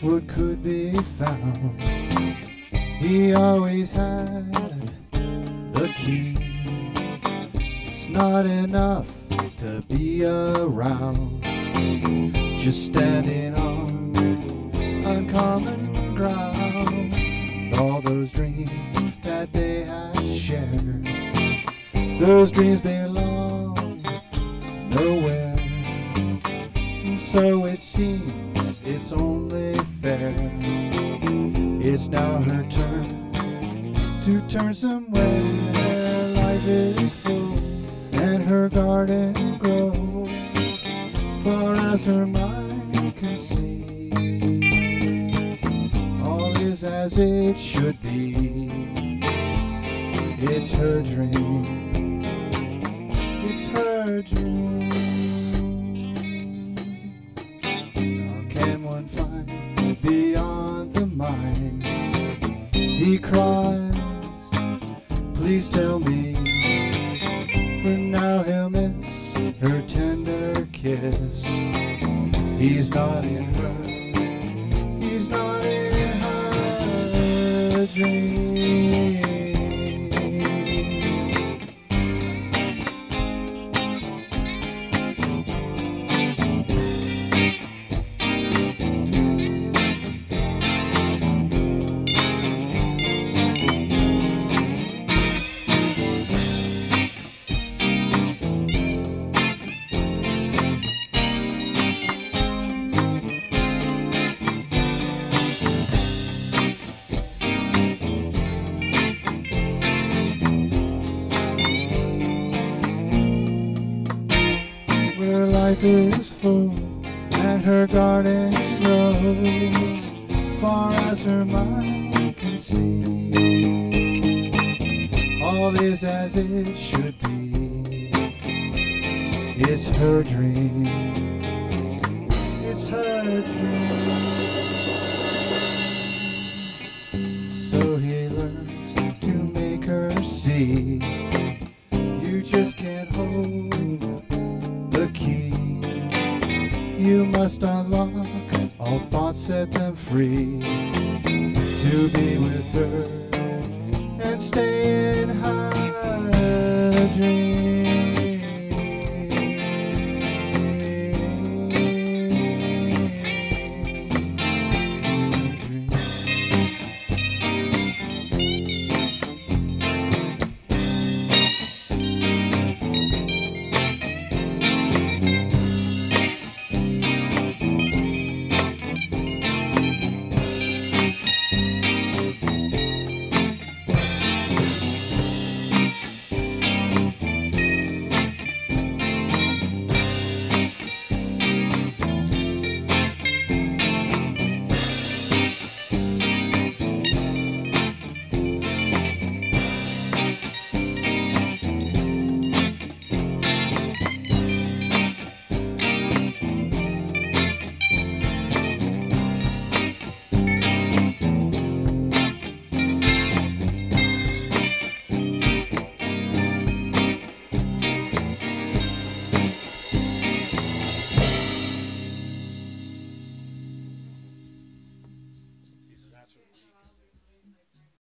what could be found. He always had the key. It's not enough to be around, just standing on uncommon ground. All those dreams that they had shared, those dreams belong nowhere. And so it seems it's only fair. It's now her turn to turn somewhere. Life is full and her garden grows, far as her mind can see. All is as it should be. It's her dream. It's her dream. How can one find beyond the mind? He cries, please tell me. For now he'll miss her tender kiss. He's not in her, he's not in her dream. Life is full and her garden grows, far as her mind can see. All is as it should be. It's her dream. It's her dream. So he learns to make her see. You just can't hold the key. You must unlock all thoughts, set them free, to be with her and stay in her dream.